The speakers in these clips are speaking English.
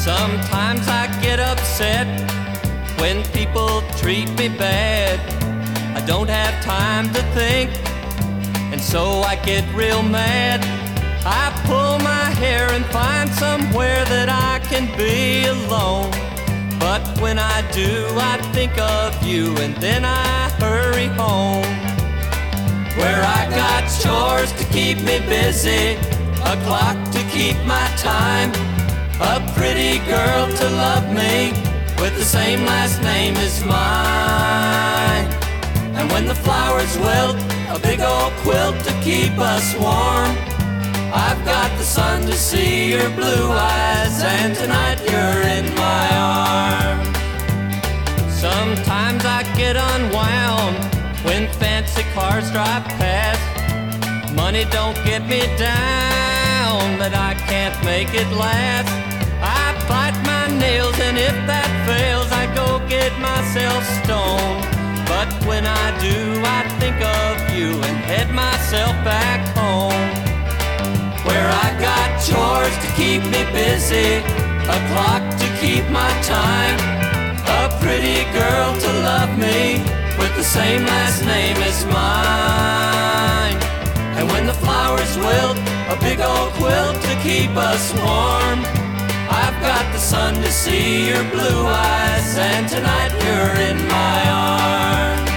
Sometimes I get upset when people treat me bad. I don't have time to think, and so I get real mad. I pull my hair and find somewhere that I can be alone. But when I do, I think of you, and then I hurry home, where I got chores to keep me busy, a clock to keep my time, a pretty girl to love me with the same last name as mine. And when the flowers wilt, a big old quilt to keep us warm. I've got the sun to see your blue eyes, and tonight you're in my arms. Sometimes I get unwound when fancy cars drive past. Money don't get me down, but I can't make it last. I bite my nails, and if that fails, I go get myself stoned. But when I do, I think of you and head myself back home, where I got chores to keep me busy, a clock to keep my time, a pretty girl to love me with the same last name as mine. And when the flowers wilt, a big old quilt to keep us warm. I've got the sun to see your blue eyes, and tonight you're in my arms.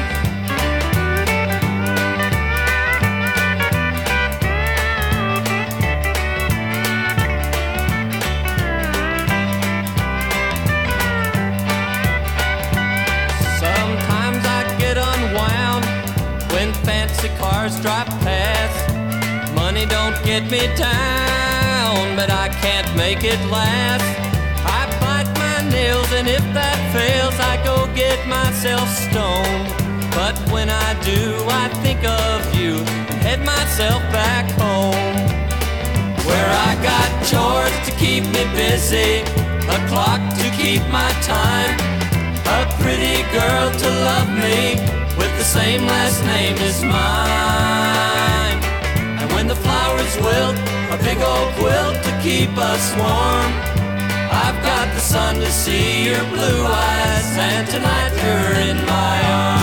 Sometimes I get unwound when fancy cars drive past. Money don't get me down, but I can't make it last. I bite my nails, and if that fails, I go get myself stoned. But when I do, I think of you and head myself back home, where I got chores to keep me busy, a clock to keep my time, a pretty girl to love me with the same last name as mine. And when the flowers wilt, a big old quilt to keep us warm. I've got the sun to see your blue eyes, and tonight you're in my arms.